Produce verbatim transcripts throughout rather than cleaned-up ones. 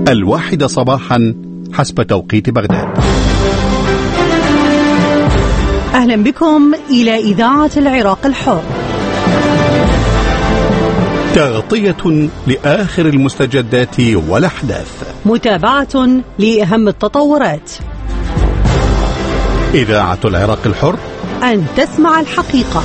الواحدة صباحا حسب توقيت بغداد. أهلا بكم إلى إذاعة العراق الحر، تغطية لآخر المستجدات والأحداث، متابعة لأهم التطورات. إذاعة العراق الحر، أن تسمع الحقيقة.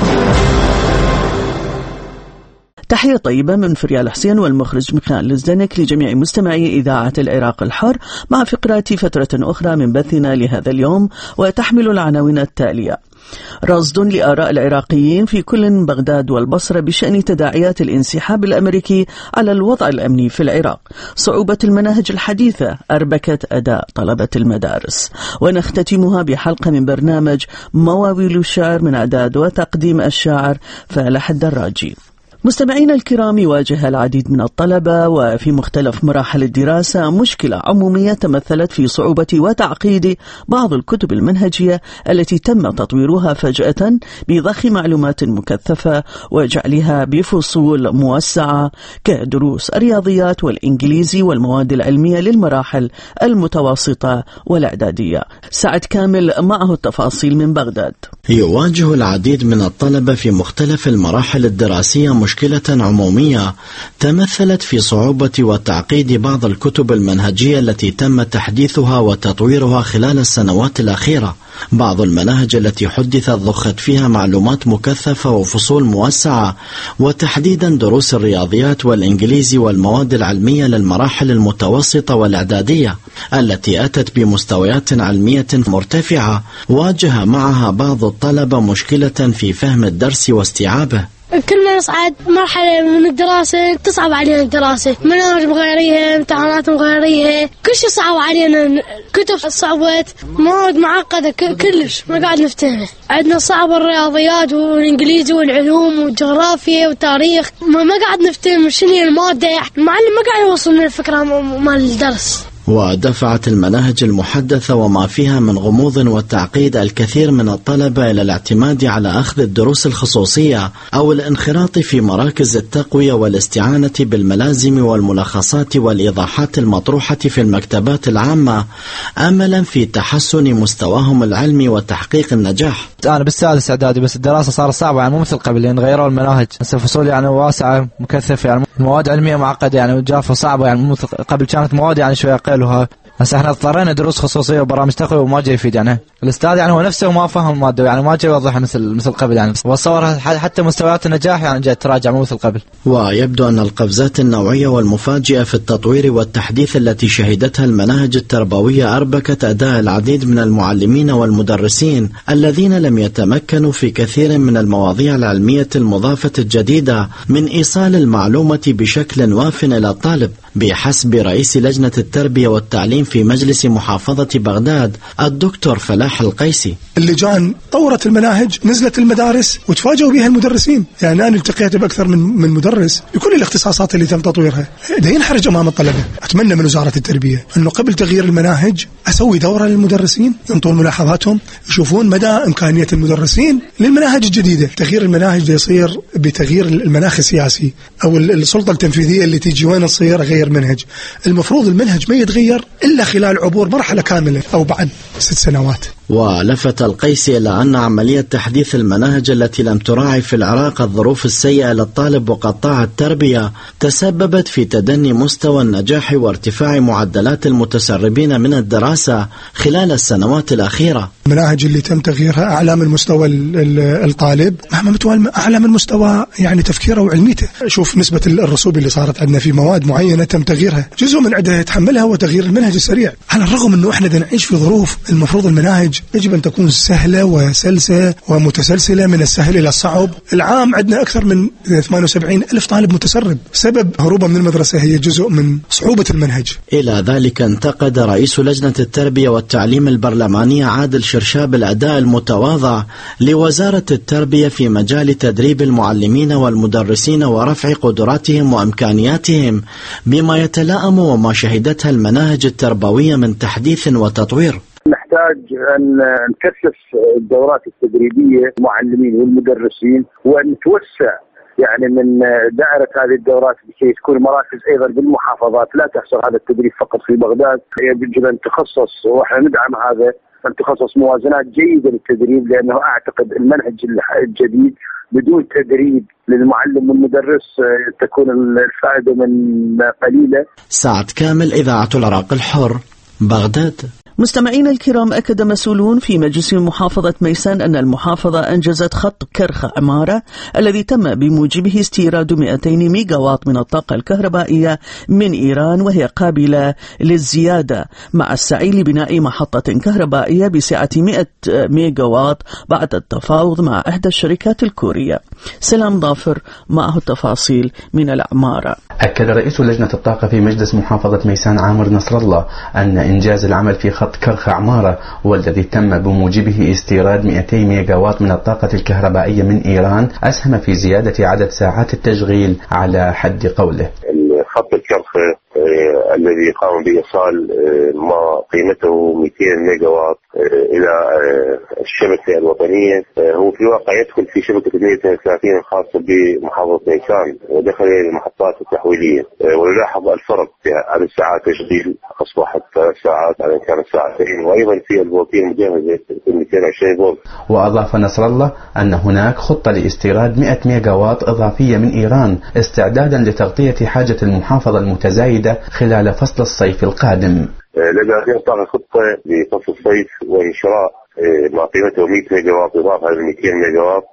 تحية طيبة من فريال حسين والمخرج ميخائيل الزنك لجميع مستمعي إذاعة العراق الحر، مع فقرات فترة أخرى من بثنا لهذا اليوم، وتحمل العناوين التالية: رصد لآراء العراقيين في كل بغداد والبصرة بشأن تداعيات الانسحاب الأمريكي على الوضع الأمني في العراق، صعوبة المناهج الحديثة أربكت أداء طلبة المدارس، ونختتمها بحلقة من برنامج مواويل الشعر من إعداد وتقديم الشاعر فالح الدراجي. مستمعينا الكرام، يواجه العديد من الطلبة وفي مختلف مراحل الدراسة مشكلة عمومية تمثلت في صعوبة وتعقيد بعض الكتب المنهجية التي تم تطويرها فجأة بضخ معلومات مكثفة وجعلها بفصول موسعة كدروس الرياضيات والإنجليزي والمواد العلمية للمراحل المتوسطة والإعدادية. سعد كامل معه التفاصيل من بغداد. يواجه العديد من الطلبة في مختلف المراحل الدراسية مشكلة عمومية تمثلت في صعوبة وتعقيد بعض الكتب المنهجية التي تم تحديثها وتطويرها خلال السنوات الأخيرة. بعض المناهج التي حدثت ضخت فيها معلومات مكثفة وفصول موسعة، وتحديدا دروس الرياضيات والإنجليزي والمواد العلمية للمراحل المتوسطة والإعدادية التي أتت بمستويات علمية مرتفعة، واجه معها بعض الطلبة مشكلة في فهم الدرس واستيعابه. كل ما نصعد مرحلة من الدراسة تصعب علينا الدراسة، مناهج مغيريها، امتحانات مغيريها، كل شيء صعب علينا، كتب صعبت، مواد معقدة كلش ما قاعد نفتهمها. عندنا صعب الرياضيات والإنجليزي والعلوم والجغرافيا والتاريخ، ما قاعد نفتهم شنو هي المادة، المعلم ما قاعد يوصلنا الفكرة مال الدرس. ودفعت المناهج المحدثة وما فيها من غموض وتعقيد الكثير من الطلبة إلى الاعتماد على أخذ الدروس الخصوصية أو الانخراط في مراكز التقوية والاستعانة بالملازم والملخصات والإيضاحات المطروحة في المكتبات العامة، أملا في تحسن مستواهم العلمي وتحقيق النجاح. أنا بالسادس إعدادي، بس الدراسة صارت صعبة يعني مو مثل قبل، لأن غيروا المناهج، الفصول يعني واسعة مكثفة، يعني مواد علمية معقدة يعني وجافة صعبة، يعني مو مثل قبل كانت مواد يعني شوية قالوها. هسه احنا اضطرينا دروس خصوصيه وبرامج تقويه وما جاي يفيد، يعني الاستاذ يعني هو نفسه ما فهم الماده، يعني ما جاي يوضحها مثل مثل قبل، يعني وصور حتى مستويات النجاح يعني جاي تراجع مو مثل قبل. ويبدو ان القفزات النوعيه والمفاجئه في التطوير والتحديث التي شهدتها المناهج التربويه اربكت اداء العديد من المعلمين والمدرسين الذين لم يتمكنوا في كثير من المواضيع العلميه المضافه الجديده من ايصال المعلومه بشكل واف الى الطالب، بحسب رئيس لجنه التربيه والتعليم في مجلس محافظة بغداد الدكتور فلاح القيسي. اللجان طورت المناهج، نزلت المدارس وتفاجئوا بها المدرسين. يعني أنا التقيت بأكثر من من مدرس بكل الاختصاصات اللي تم تطويرها، ده ينحرج أمام الطلبة. أتمنى من وزارة التربية أنه قبل تغيير المناهج أسوي دورة للمدرسين ينطون ملاحظاتهم، يشوفون مدى إمكانية المدرسين للمناهج الجديدة. تغيير المناهج يصير بتغيير المناخ السياسي أو السلطة التنفيذية اللي تيجي وين تصير غير منهج. المفروض المنهج ما يتغير إلا خلال عبور مرحلة كاملة أو بعد ست سنوات. ولفت القيسي إلى أن عملية تحديث المناهج التي لم تراعي في العراق الظروف السيئة للطالب وقطاع التربية تسببت في تدني مستوى النجاح وارتفاع معدلات المتسربين من الدراسة خلال السنوات الأخيرة. المناهج اللي تم تغييرها أعلى من مستوى الطالب، أعلى من مستوى يعني تفكيره وعلميته. شوف نسبة الرسوب اللي صارت عندنا في مواد معينة تم تغييرها، جزء من عدها يتحملها وتغيير المنهج السريع، على الرغم أنه إحنا نعيش في ظروف المفروض المناهج يجب أن تكون سهلة وسلسة ومتسلسلة من السهل إلى الصعب. العام عندنا أكثر من ثمانية وسبعين ألف طالب متسرب، سبب هروبه من المدرسة هي جزء من صعوبة المنهج. إلى ذلك انتقد رئيس لجنة التربية والتعليم البرلمانية عادل شرشاب الأداء المتواضع لوزارة التربية في مجال تدريب المعلمين والمدرسين ورفع قدراتهم وإمكانياتهم بما يتلائم وما شهدتها المناهج التربوية من تحديث وتطوير. نحتاج أن نكثف الدورات التدريبية للمعلمين والمدرسين، وأن نتوسع يعني من دائرة هذه الدورات لكي تكون مراكز أيضا بالمحافظات، لا تحصل هذا التدريب فقط في بغداد. يجب أن تخصص، وإحنا ندعم هذا، أن تخصص موازنات جيدة للتدريب، لأنه أعتقد المنهج الجديد بدون تدريب للمعلم والمدرس تكون الفائدة من قليلة. سعد كامل، إذاعة العراق الحر، بغداد. مستمعينا الكرام، أكد مسؤولون في مجلس محافظة ميسان أن المحافظة أنجزت خط كرخ عمارة الذي تم بموجبه استيراد مئتين ميجا واط من الطاقة الكهربائية من إيران، وهي قابلة للزيادة، مع السعي لبناء محطة كهربائية بسعة مئة ميجا واط بعد التفاوض مع إحدى الشركات الكورية. سلام ظافر معه التفاصيل من العمارة. أكد رئيس لجنة الطاقة في مجلس محافظة ميسان عامر نصر الله أن إنجاز العمل في خط كرخ عمارة والذي تم بموجبه استيراد مئتين ميجا واط من الطاقة الكهربائية من إيران أسهم في زيادة عدد ساعات التشغيل على حد قوله. خط الكرخ آه الذي قام بإيصال آه ما قيمته مئتين ميجا واط آه إلى آه الشبكة الوطنية، آه هو في واقع يدخل في شبكة اثنين وثلاثين الخاصة بمحافظة ميسان، ودخل إلى المحطات التحويلية، آه ونلاحظ الفرق في عدد ساعات تشغيل، أصبحت ثلاث ساعات على كانت ساعتين، وأيضا في الفولتية المجهزة مئتين وعشرين فولت. وأضاف نصر الله أن هناك خطة لاستيراد مئة ميجا واط إضافية من إيران استعدادا لتغطية حاجة المحافظة المتزايدة خلال فصل الصيف القادم. لدى طبعا خطة لفصل الصيف وشراء ما قيمته مئة ميجا واط إضافة على مئتين ميجا واط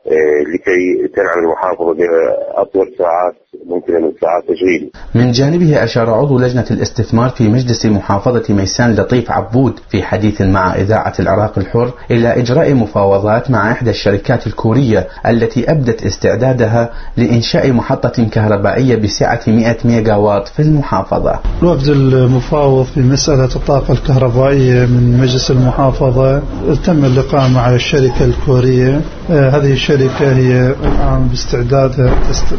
لكي تنعم المحافظة بأطول ساعات ممكن من ساعات تشغيل. من جانبه أشار عضو لجنة الاستثمار في مجلس محافظة ميسان لطيف عبود في حديث مع إذاعة العراق الحر إلى إجراء مفاوضات مع إحدى الشركات الكورية التي أبدت استعدادها لإنشاء محطة كهربائية بسعة مئة ميجا واط في المحافظة. الوفد المفاوض في مسألة الطاقة الكهربائية من مجلس المحافظة تم اللقاء مع الشركة الكورية. آه هذه الشركة هي الآن باستعداد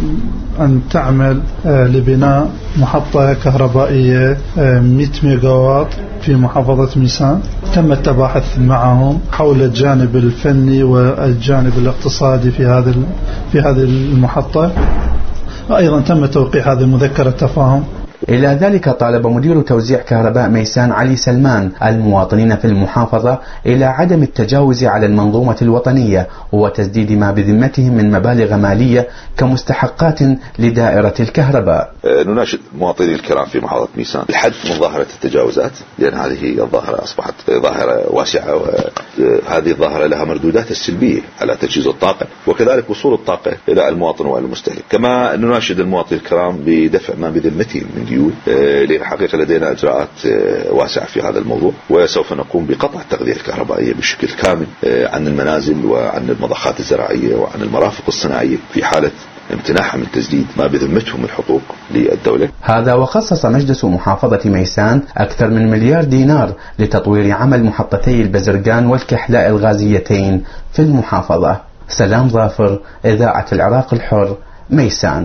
أن تعمل آه لبناء محطة كهربائية آه مئة ميجا واط في محافظة ميسان. تم التباحث معهم حول الجانب الفني والجانب الاقتصادي في هذا في هذه المحطة. أيضا تم توقيع هذه مذكرة تفاهم. إلى ذلك طالب مدير توزيع كهرباء ميسان علي سلمان المواطنين في المحافظة إلى عدم التجاوز على المنظومة الوطنية وتسديد ما بذمتهم من مبالغ مالية كمستحقات لدائرة الكهرباء. نناشد المواطنين الكرام في محافظة ميسان الحد من ظاهرة التجاوزات، لأن هذه الظاهرة أصبحت ظاهرة واسعة، وهذه الظاهرة لها مردودات السلبية على تجهيز الطاقة وكذلك وصول الطاقة إلى المواطن والمستهلك. كما نناشد المواطنين الكرام بدفع ما بذمتهم من ديون، لأن حقيقة لدينا إجراءات واسعة في هذا الموضوع، وسوف نقوم بقطع التغذية الكهربائية بشكل كامل عن المنازل وعن المضخات الزراعية وعن المرافق الصناعية في حالة امتناعها من تسديد ما بذمتهم من حقوق للدولة. هذا وخصص مجلس محافظة ميسان أكثر من مليار دينار لتطوير عمل محطتي البزرقان والكحلاء الغازيتين في المحافظة. سلام ظافر، إذاعة العراق الحر، ميسان.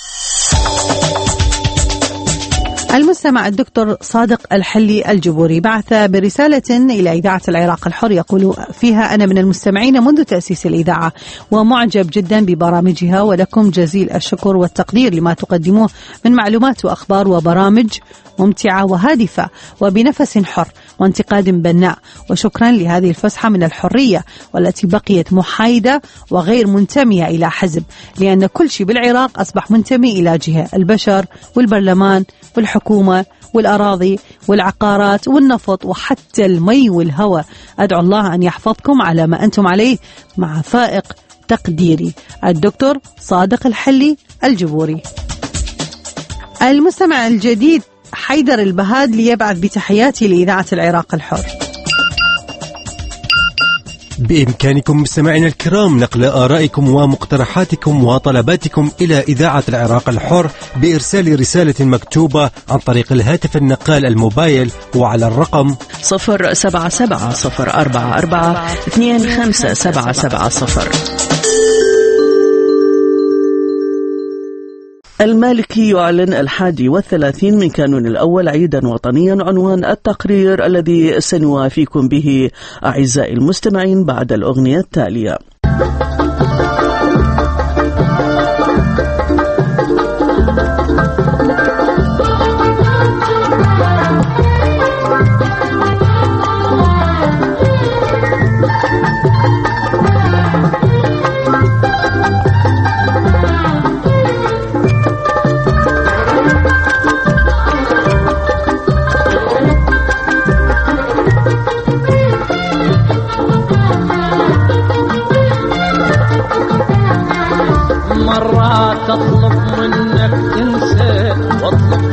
المستمع الدكتور صادق الحلي الجبوري بعث برسالة إلى إذاعة العراق الحر يقول فيها: أنا من المستمعين منذ تأسيس الإذاعة ومعجب جدا ببرامجها، ولكم جزيل الشكر والتقدير لما تقدموه من معلومات وأخبار وبرامج ممتعة وهادفة وبنفس حر وانتقاد بناء، وشكرا لهذه الفسحة من الحرية والتي بقيت محايدة وغير منتمية إلى حزب، لأن كل شيء بالعراق أصبح منتمي إلى جهة، البشر والبرلمان والحكومة والأراضي والعقارات والنفط وحتى المي والهواء. أدعو الله أن يحفظكم على ما أنتم عليه مع فائق تقديري. الدكتور صادق الحلي الجبوري. المستمع الجديد حيدر البهاد ليبعث بتحياتي لإذاعة العراق الحر. بإمكانكم مستمعينا الكرام نقل آرائكم ومقترحاتكم وطلباتكم إلى إذاعة العراق الحر بإرسال رسالة مكتوبة عن طريق الهاتف النقال الموبايل وعلى الرقم صفر سبعة سبعة صفر أربعة أربعة اثنين خمسة سبعة سبعة صفر. المالكي يعلن الحادي والثلاثين من كانون الأول عيدا وطنيا. عنوان التقرير الذي سنوافيكم به أعزائي المستمعين بعد الأغنية التالية.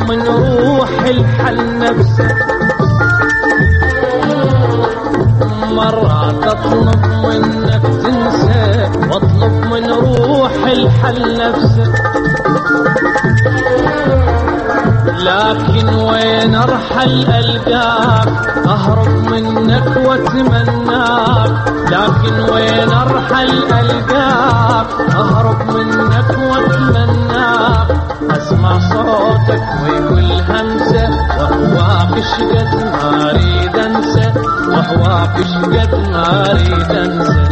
من روح الحل نفسه، مرة تطلب منك تنسى واطلب من روح الحل نفسه، لكن وين ارحل القاك اهرب منك واتمناك، لكن وين ارحل القاك اهرب منك واتمناك، اسمع صوتك وكل همسه وهواك شقد ما اريد انسى، وهواك شقد ما اريد انسى.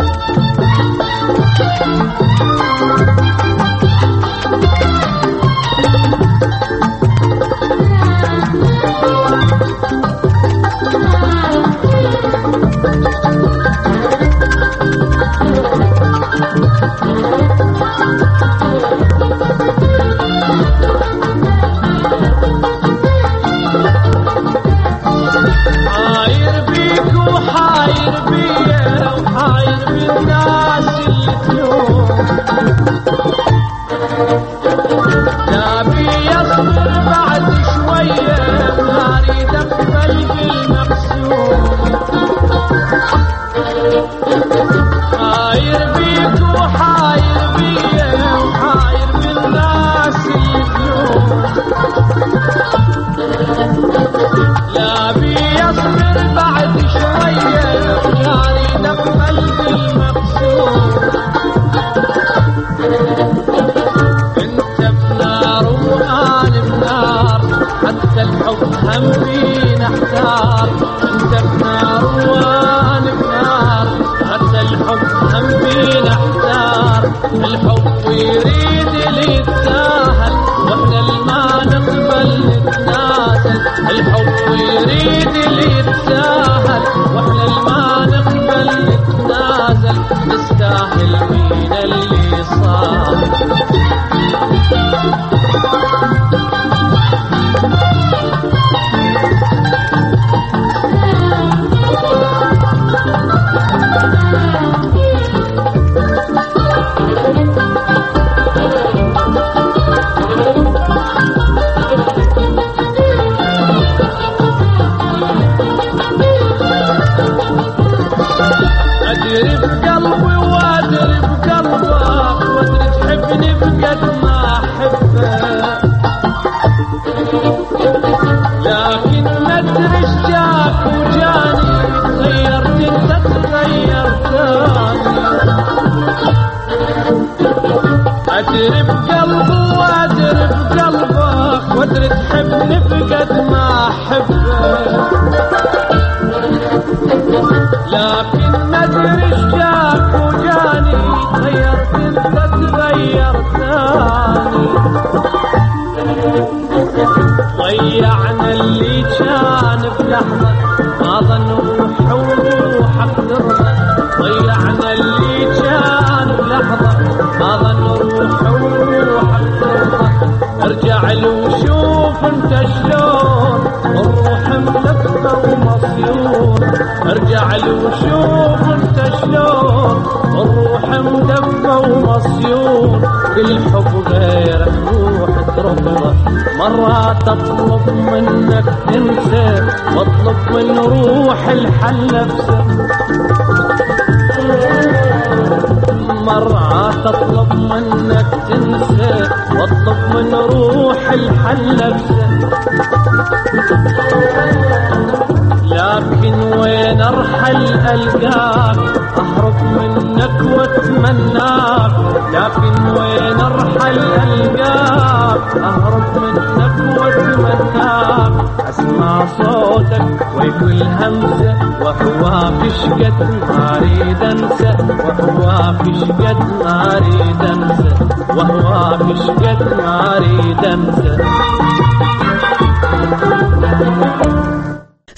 تطلب منك تنسى واطلب من روح الحل نفسه، مرة تطلب منك تنسى واطلب من روح الحل نفسه، لكن وين ارحل القاك اهرب منك واتمناك، لكن وين ارحل القاك اهرب منك واتمناك، اسمع صوتك وكل همسه وهواك شقد ما اريد انسى، وهواك شقد ما اريد انسى، وهواك شقد ما اريد انسى.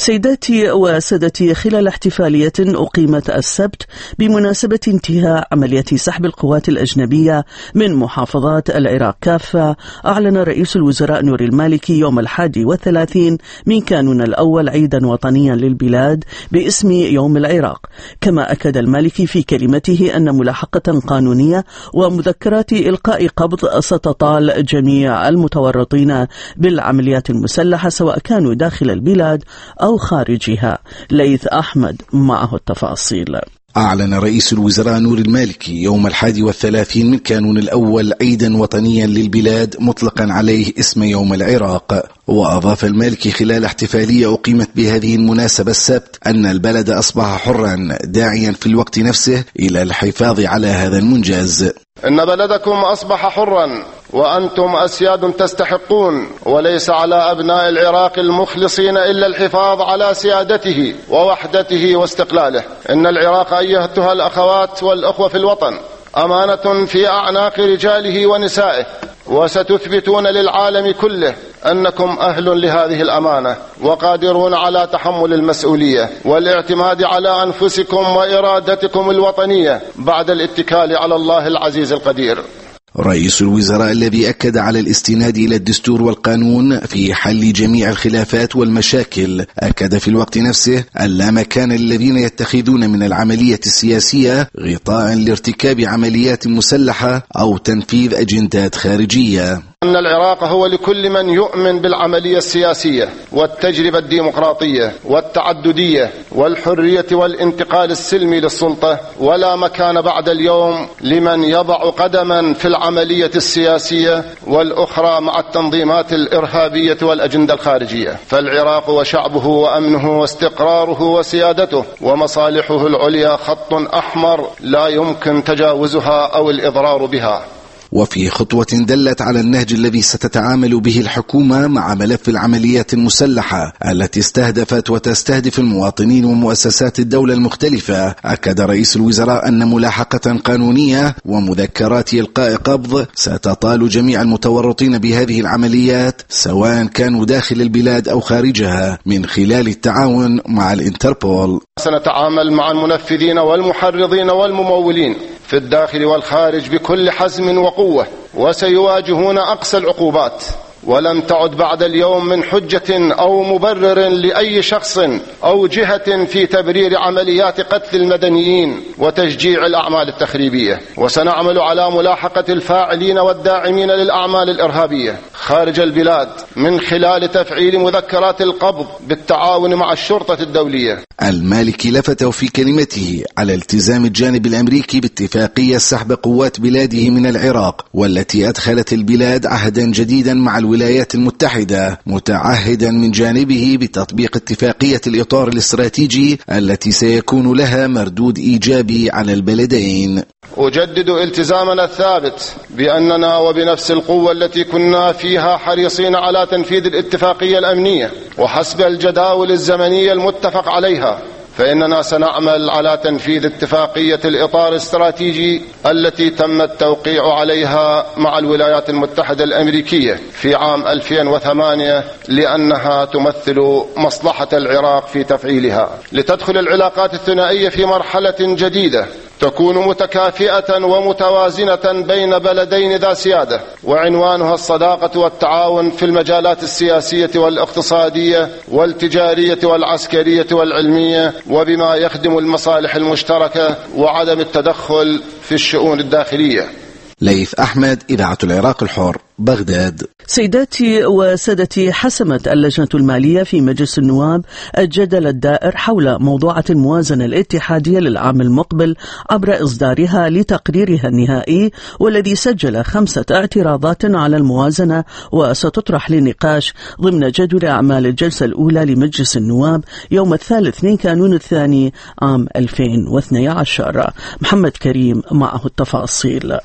سيداتي وسادتي، خلال احتفالية أقيمت السبت بمناسبة انتهاء عملية سحب القوات الأجنبية من محافظات العراق كافة، أعلن رئيس الوزراء نوري المالكي يوم الحادي والثلاثين من كانون الأول عيدا وطنيا للبلاد باسم يوم العراق. كما أكد المالكي في كلمته أن ملاحقة قانونية ومذكرات إلقاء قبض ستطال جميع المتورطين بالعمليات المسلحة سواء كانوا داخل البلاد أو خارجها. ليث أحمد معه التفاصيل. أعلن رئيس الوزراء نور المالكي يوم الحادي والثلاثين من كانون الأول عيدا وطنيا للبلاد مطلقا عليه اسم يوم العراق. وأضاف المالكي خلال احتفالية أقيمت بهذه المناسبة السبت أن البلد أصبح حرا، داعيا في الوقت نفسه إلى الحفاظ على هذا المنجز. إن بلدكم أصبح حرا وأنتم أسياد تستحقون، وليس على أبناء العراق المخلصين إلا الحفاظ على سيادته ووحدته واستقلاله. إن العراق أيتها الأخوات والأخوة في الوطن أمانة في أعناق رجاله ونسائه، وستثبتون للعالم كله أنكم أهل لهذه الأمانة وقادرون على تحمل المسؤولية والاعتماد على أنفسكم وإرادتكم الوطنية بعد الاتكال على الله العزيز القدير. رئيس الوزراء الذي أكد على الاستناد إلى الدستور والقانون في حل جميع الخلافات والمشاكل، أكد في الوقت نفسه أن لا مكان للذين يتخذون من العملية السياسية غطاء لارتكاب عمليات مسلحة أو تنفيذ أجندات خارجية. أن العراق هو لكل من يؤمن بالعملية السياسية والتجربة الديمقراطية والتعددية والحرية والانتقال السلمي للسلطة، ولا مكان بعد اليوم لمن يضع قدما في العملية السياسية والأخرى مع التنظيمات الإرهابية والأجندة الخارجية. فالعراق وشعبه وأمنه واستقراره وسيادته ومصالحه العليا خط أحمر لا يمكن تجاوزها أو الإضرار بها. وفي خطوة دلت على النهج الذي ستتعامل به الحكومة مع ملف العمليات المسلحة التي استهدفت وتستهدف المواطنين ومؤسسات الدولة المختلفة، أكد رئيس الوزراء أن ملاحقة قانونية ومذكرات إلقاء قبض ستطال جميع المتورطين بهذه العمليات سواء كانوا داخل البلاد أو خارجها من خلال التعاون مع الانتربول. سنتعامل مع المنفذين والمحرضين والممولين في الداخل والخارج بكل حزم وقوة، وسيواجهون أقصى العقوبات، ولم تعد بعد اليوم من حجة أو مبرر لأي شخص أو جهة في تبرير عمليات قتل المدنيين وتشجيع الأعمال التخريبية. وسنعمل على ملاحقة الفاعلين والداعمين للأعمال الإرهابية خارج البلاد من خلال تفعيل مذكرات القبض بالتعاون مع الشرطة الدولية. المالكي لفت في كلمته على التزام الجانب الأمريكي باتفاقية سحب قوات بلاده من العراق، والتي أدخلت البلاد عهدا جديدا مع الولايات المتحدة، متعهدا من جانبه بتطبيق اتفاقية الإطار الاستراتيجي التي سيكون لها مردود إيجابي على البلدين. أجدد التزامنا الثابت بأننا وبنفس القوة التي كنا فيها حريصين على تنفيذ الاتفاقية الأمنية وحسب الجداول الزمنية المتفق عليها، فإننا سنعمل على تنفيذ اتفاقية الإطار الاستراتيجي التي تم التوقيع عليها مع الولايات المتحدة الأمريكية في عام ألفين وثمانية لأنها تمثل مصلحة العراق في تفعيلها، لتدخل العلاقات الثنائية في مرحلة جديدة تكون متكافئة ومتوازنة بين بلدين ذا سيادة، وعنوانها الصداقة والتعاون في المجالات السياسية والاقتصادية والتجارية والعسكرية والعلمية، وبما يخدم المصالح المشتركة وعدم التدخل في الشؤون الداخلية. ليث أحمد، إذاعة العراق الحر، بغداد. سيداتي وسادتي، حسمت اللجنة المالية في مجلس النواب الجدل الدائر حول موضوعة الموازنة الاتحادية للعام المقبل عبر إصدارها لتقريرها النهائي، والذي سجل خمسة اعتراضات على الموازنة وستطرح للنقاش ضمن جدول أعمال الجلسة الأولى لمجلس النواب يوم الثالث من كانون الثاني عام ألفين واثني عشر. محمد كريم معه التفاصيل.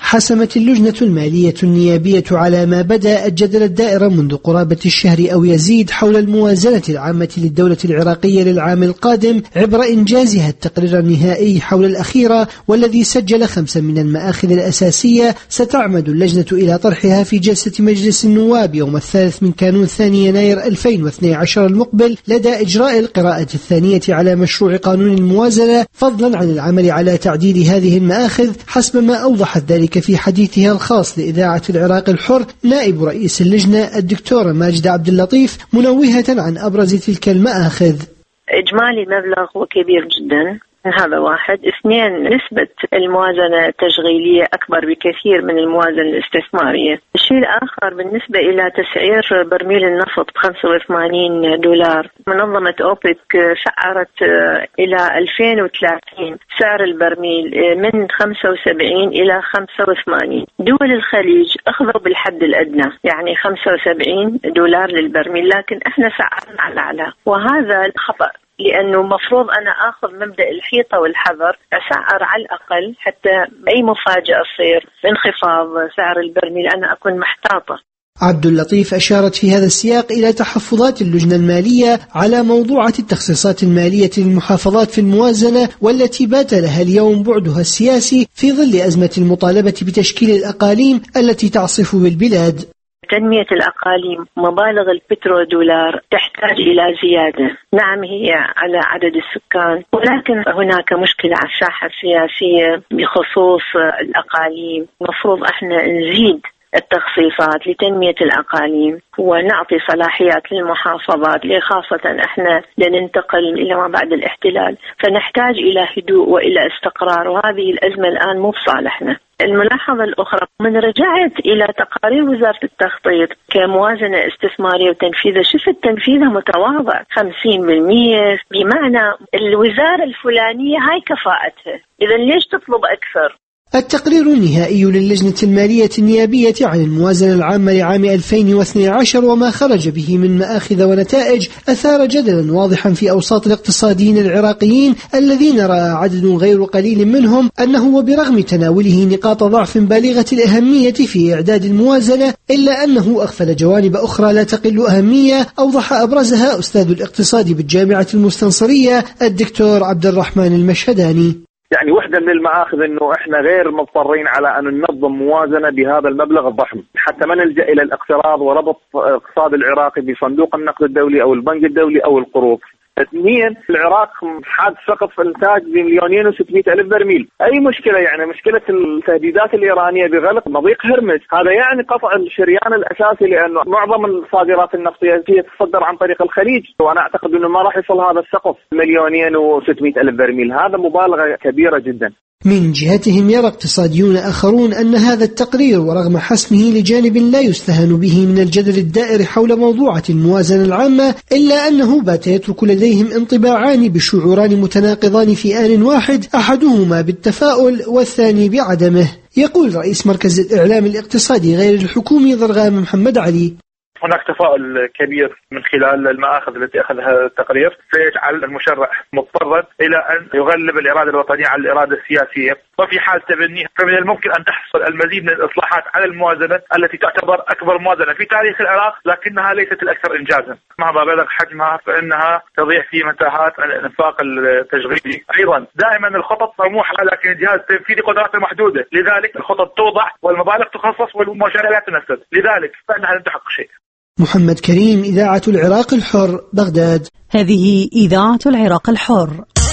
حسمت اللجنة المالية النيابية على ما بدأ الجدل الدائر منذ قرابة الشهر أو يزيد حول الموازنة العامة للدولة العراقية للعام القادم عبر إنجازها التقرير النهائي حول الأخيرة، والذي سجل خمسا من المآخذ الأساسية ستعمد اللجنة إلى طرحها في جلسة مجلس النواب يوم الثالث من كانون ثاني يناير ألفين واثني عشر المقبل لدى إجراء القراءة الثانية على مشروع قانون الموازنة، فضلا عن العمل على تعديل هذه المآخذ حسب ما أوضحت ذلك في حديثها الخاص لإذاعة العراق الحر نائب رئيس اللجنة الدكتورة ماجدة عبد اللطيف، منوهة عن أبرز تلك المآخذ. إجمالي المبلغ هو كبير جدا، هذا واحد. اثنين، نسبة الموازنة التشغيلية أكبر بكثير من الموازنة الاستثمارية. الشيء الآخر بالنسبة إلى تسعير برميل النفط ب خمسة وثمانين دولار، منظمة أوبك سعرت إلى ألفين وثلاثين سعر البرميل من خمسة وسبعين إلى خمسة وثمانين. دول الخليج أخذوا بالحد الأدنى يعني خمسة وسبعين دولار للبرميل، لكن إحنا سعرنا على الأعلى، وهذا خطأ، لأنه مفروض أنا أخذ مبدأ الحيطة والحذر، أسعر على الأقل حتى أي مفاجأة تصير بانخفاض سعر البرميل أنا أكون محتاطة. عبد اللطيف أشارت في هذا السياق إلى تحفظات اللجنة المالية على موضوعة التخصيصات المالية للمحافظات في الموازنة، والتي بات لها اليوم بعدها السياسي في ظل أزمة المطالبة بتشكيل الأقاليم التي تعصف بالبلاد. تنمية الأقاليم، مبالغ البترو دولار تحتاج إلى زيادة. نعم هي على عدد السكان، ولكن هناك مشكلة على الساحة السياسية بخصوص الأقاليم. مفروض احنا نزيد التخصيصات لتنمية الأقاليم ونعطي صلاحيات للمحافظات، خاصة احنا لننتقل إلى ما بعد الاحتلال، فنحتاج إلى هدوء وإلى استقرار، وهذه الأزمة الآن مو بصالحنا. الملاحظة الأخرى، من رجعت إلى تقارير وزارة التخطيط كموازنة استثمارية وتنفيذها، شفت تنفيذها متواضع خمسين بالمئة، بمعنى الوزارة الفلانية هاي كفاءتها، إذا ليش تطلب أكثر؟ التقرير النهائي للجنة المالية النيابية عن الموازنة العامة لعام ألفين واثني عشر وما خرج به من مآخذ ونتائج أثار جدلا واضحا في أوساط الاقتصاديين العراقيين الذين رأى عدد غير قليل منهم أنه وبرغم تناوله نقاط ضعف بالغة الأهمية في إعداد الموازنة إلا أنه أغفل جوانب أخرى لا تقل أهمية، أوضح أبرزها أستاذ الاقتصاد بالجامعة المستنصرية الدكتور عبد الرحمن المشهداني. يعني واحدة من المآخذ أنه إحنا غير مضطرين على أن ننظم موازنة بهذا المبلغ الضخم، حتى ما نلجأ إلى الاقتراض وربط الاقتصاد العراقي بصندوق النقد الدولي أو البنك الدولي أو القروض. اثنين، العراق حاد سقف انتاج بمليونين وستمائة ألف برميل. أي مشكلة يعني مشكلة التهديدات الإيرانية بغلق مضيق هرمز، هذا يعني قطع الشريان الأساسي، لأنه معظم الصادرات النفطية هي تصدر عن طريق الخليج، وأنا أعتقد أنه ما راح يصل هذا السقف مليونين وستمائة ألف برميل، هذا مبالغة كبيرة جدا. من جهتهم يرى اقتصاديون آخرون أن هذا التقرير ورغم حسمه لجانب لا يستهان به من الجدل الدائر حول موضوعة الموازنة العامة، إلا أنه بات يترك لديهم انطباعان بشعوران متناقضان في آن واحد، أحدهما بالتفاؤل والثاني بعدمه. يقول رئيس مركز الإعلام الاقتصادي غير الحكومي ضرغام محمد علي: هناك تفاؤل كبير من خلال المآخذ التي أخذها التقرير، سيجعل المشرع مضطرا إلى أن يغلب الإرادة الوطنية على الإرادة السياسية، وفي حال تبنيه فمن الممكن أن تحصل المزيد من الإصلاحات على الموازنة التي تعتبر أكبر موازنة في تاريخ العراق، لكنها ليست الأكثر إنجازا. مهما بلغ حجمها فإنها تضيع في متاهات الإنفاق التشغيلي. أيضا دائما الخطط طموحة لكن الجهاز التنفيذي قدراته محدودة، لذلك الخطط توضع والمبالغ تخصص والمشاريع لا تنفذ، لذلك فإنها لن تحقق شيء. محمد كريم، إذاعة العراق الحر، بغداد. هذه إذاعة العراق الحر.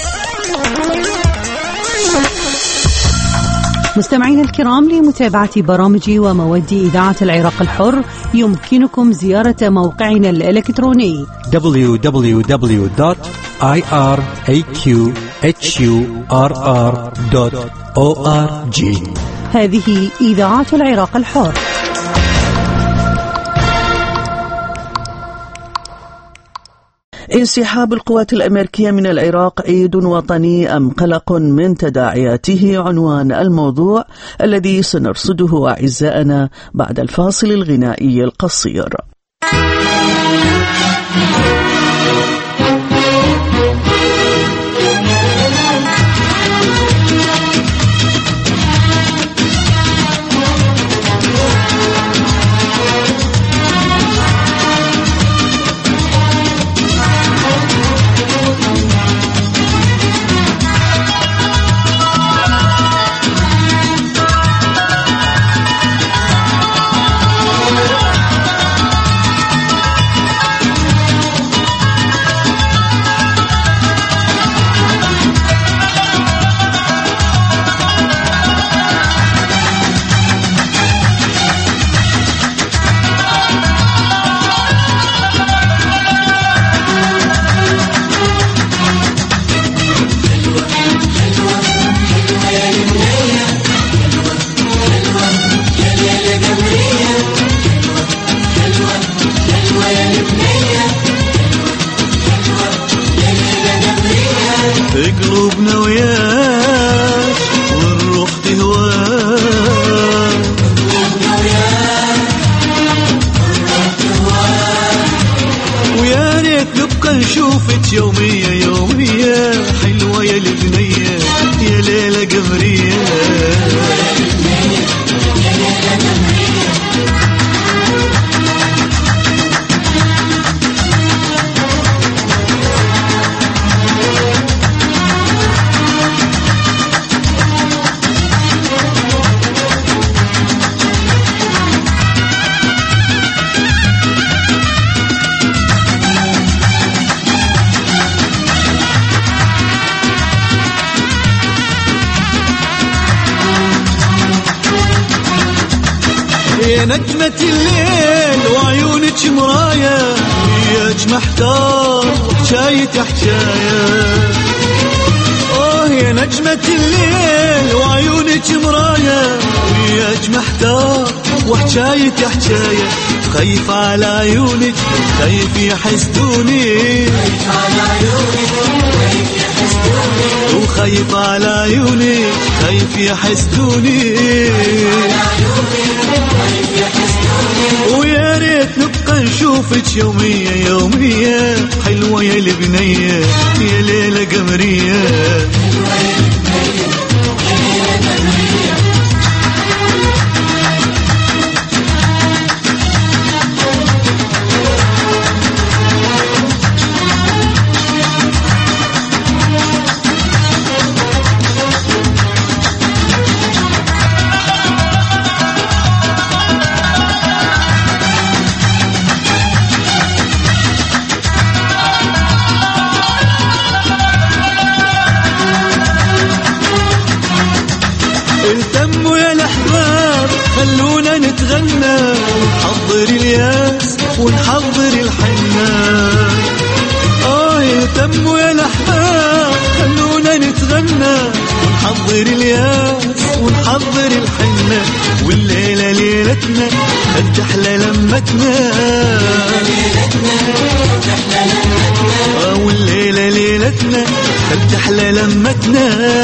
مستمعينا الكرام، لمتابعة برامج ومواد إذاعة العراق الحر يمكنكم زيارة موقعنا الإلكتروني دبليو دبليو دبليو دوت آي آر إيه كيو إتش يو آر آر دوت أو آر جي. هذه إذاعة العراق الحر. انسحاب القوات الأمريكية من العراق عيد وطني أم قلق من تداعياته؟ عنوان الموضوع الذي سنرصده أعزائنا بعد الفاصل الغنائي القصير. قلوبنا وياك والروح تهواك، قلوبنا وياك والروح تهواك، ويا ريت نبقى نشوفك يومية يومية حلوة يا البنية يا ليلة قمرية. يا نجمة الليل وعيونك مراية، وياك محتار وحكاية حكاية. اوه يا نجمة الليل وعيونك مراية، وياك محتار وحكاية حكاية. خايف على عيونك خايف يحسدوني، خايف على عيونك خايف يحسدوني، وخايف على عيونك خايف يحسدوني، ويا ريت نبقى نشوفك يومية يومية حلوة يا البنية يا ليلة قمرية. التموا يا الأحباب خلونا نتغنى، ونحضر الياس ونحضر الحنة. آه التموا يا الأحباب خلونا نتغنى، ونحضر الياس ونحضر الحنة. والليلة ليلتنا قد أحلى لمتنا، آه والليلة ليلتنا قد أحلى لمتنا.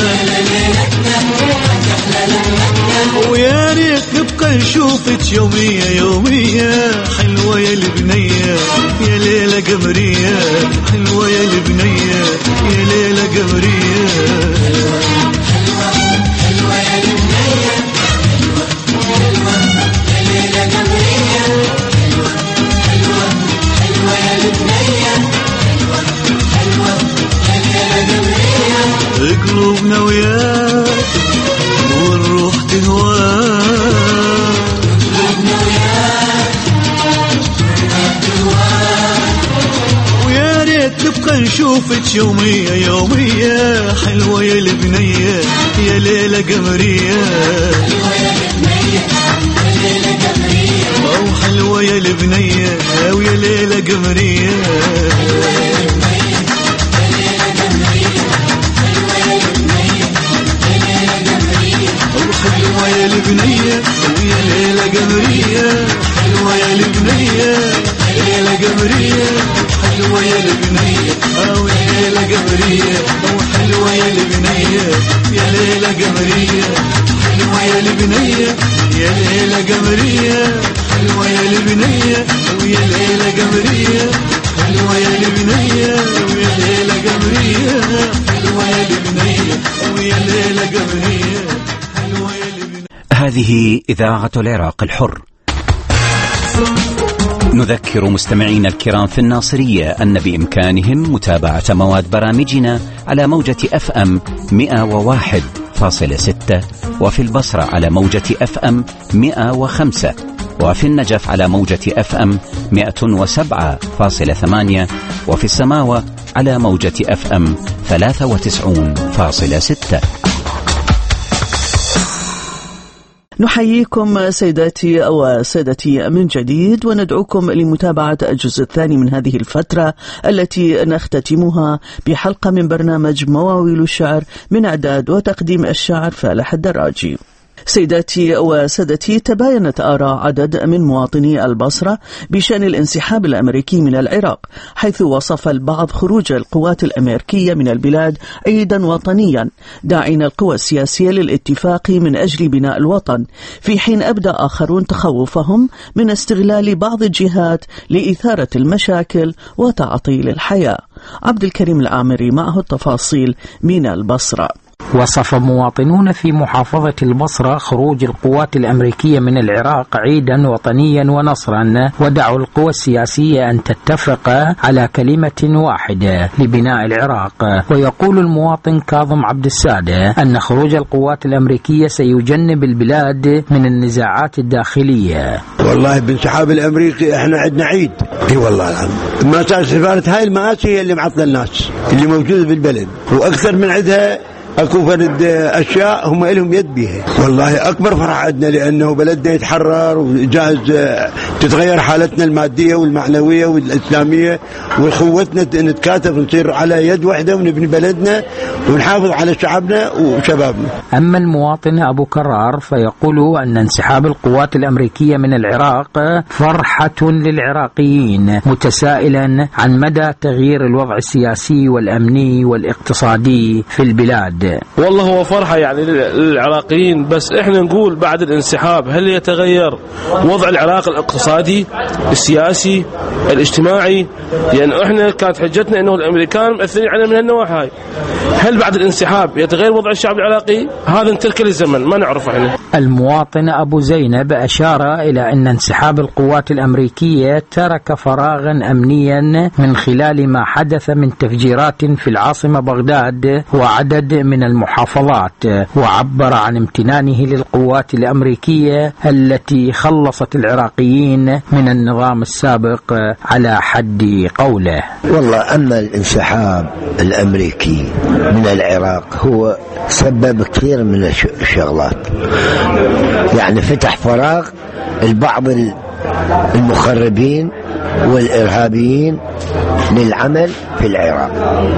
ويا ريت نبقى نشوفك يومية يومية حلوة يا البنية يا ليلة قمرية، حلوة يا البنية يا ليلة قمرية. حلوة يا البنية حلوة يا ليلة قمرية، حلوة حلوة حلوة يا البنية حلوة حلوة يا ليلة قمرية. قلوبنا وياك والروح تهواك، قلوبنا وياك والروح تهواك، ويا ريت نبقى نشوفك يومية يومية حلوة يا البنية يا ليلة قمرية، حلوة يا البنية يا ليلة قمرية، أو حلوة يا البنية ويا ليلة قمرية. حلوة يا البنية ويا ليلة قمرية، حلوة يا البنية يا ليلة قمرية، حلوة يا البنية أو يا ليلة قمرية، أو حلوة يا البنية يا ليلة قمرية، حلوة يا البنية يا ليلة قمرية، حلوة يا البنية ويا ليلة قمرية، حلوة يا البنية ويا ليلة قمرية، حلوة يا البنية ويا ليلة قمرية. هذه إذاعة العراق الحر. نذكر مستمعينا الكرام في الناصرية أن بإمكانهم متابعة مواد برامجنا على موجة أف أم مئة وواحد فاصلة ستة، وفي البصرة على موجة أف أم مئة وخمسة، وفي النجف على موجة أف أم مئة وسبعة فاصلة ثمانية، وفي السماوة على موجة أف أم ثلاثة وتسعين فاصلة ستة. نحييكم سيداتي وسادتي من جديد، وندعوكم لمتابعة الجزء الثاني من هذه الفترة التي نختتمها بحلقة من برنامج مواويل الشعر من إعداد وتقديم الشاعر فالح الدراجي. سيداتي وسادتي، تباينت آراء عدد من مواطني البصرة بشأن الانسحاب الأمريكي من العراق، حيث وصف البعض خروج القوات الأمريكية من البلاد عيدا وطنيا، داعين القوى السياسية للاتفاق من أجل بناء الوطن، في حين أبدى آخرون تخوفهم من استغلال بعض الجهات لإثارة المشاكل وتعطيل الحياة. عبد الكريم العامري معه التفاصيل من البصرة. وصف مواطنون في محافظة البصرة خروج القوات الأمريكية من العراق عيدا وطنيا ونصرا، ودعوا القوى السياسية أن تتفق على كلمة واحدة لبناء العراق. ويقول المواطن كاظم عبد السادة أن خروج القوات الأمريكية سيجنب البلاد من النزاعات الداخلية. والله بانسحاب الأمريكي احنا عندنا عيد، اي والله العظيم. ما سفارة هاي المآسي هي اللي معطلة الناس اللي موجودة بالبلد، وأكثر من عندها اكو فرد اشياء هم لهم يد بيها. والله اكبر فرح عندنا لانه بلدنا يتحرر وجاهز تتغير حالتنا الماديه والمعنويه والاسلاميه، وقوتنا نتكاتف نصير على يد واحده ونبني بلدنا ونحافظ على شعبنا وشبابنا. اما المواطن ابو كرار فيقول ان انسحاب القوات الامريكيه من العراق فرحه للعراقيين، متسائلا عن مدى تغيير الوضع السياسي والامني والاقتصادي في البلاد. والله هو فرحة يعني للعراقيين، بس احنا نقول بعد الانسحاب هل يتغير وضع العراق الاقتصادي السياسي الاجتماعي؟ لأن يعني احنا كانت حجتنا انه الامريكان مؤثرين علينا من النواحي هاي. هل بعد الانسحاب يتغير وضع الشعب العراقي؟ هذا نتركه للزمن، ما نعرف احنا. المواطن ابو زينب اشار الى ان انسحاب القوات الامريكية ترك فراغا امنيا من خلال ما حدث من تفجيرات في العاصمة بغداد وعدد من من المحافظات، وعبر عن امتنانه للقوات الأمريكية التي خلصت العراقيين من النظام السابق على حد قوله. والله أما الانسحاب الأمريكي من العراق هو سبب كثير من الشغلات، يعني فتح فراغ البعض المخربين والإرهابيين للعمل في العراق،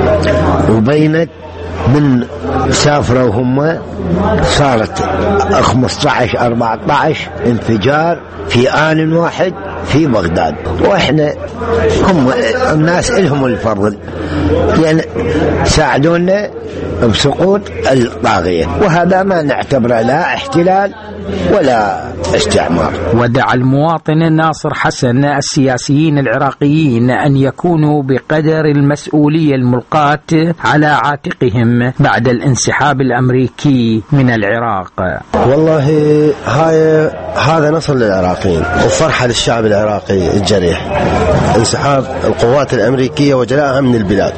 وبينت من سافروا هم صارت خمسة عشر أربعة عشر انفجار في آن واحد في بغداد، وإحنا هم الناس إلهم الفضل يعني ساعدونا بسقوط الطاغية، وهذا ما نعتبره لا احتلال ولا استعمار. ودعا المواطن ناصر حسن السياسيين العراقيين أن يكونوا بقدر المسؤولية الملقاة على عاتقهم بعد الانسحاب الأمريكي من العراق. والله هاي هذا نصر للعراقيين وفرحة للشعب العراقي الجريح، انسحاب القوات الأمريكية وجلائها من البلاد،